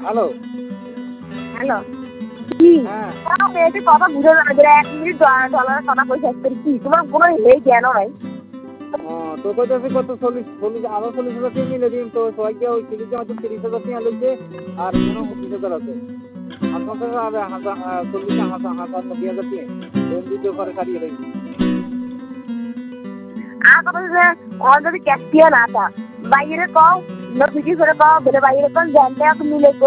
Hello. Hello কি হ্যাঁ। মেয়েটির কথা বুঝে যাবে যে 1 মিনিট ডলারের কথা কই শেষ করি কি তোমার কোনো এই জ্ঞান নাই তো কইতাছি কত 40 আরো 40,000 টাকা মিলে দিন তো সবাই গিয়ে ওই সিরিজে হয়তো 30,000 টাকা লইছে আর মনে হয় 25,000 আছে। আপনার আর 40,000 90,000 টাকা লোন দিতে পারে সারিয়ে দেয়। আর কথা যে অলরেডি ক্যাশ দিয়ে না তা বাইরে কও নতুন করে কও বলে বাইরে কোন জানতে মিলে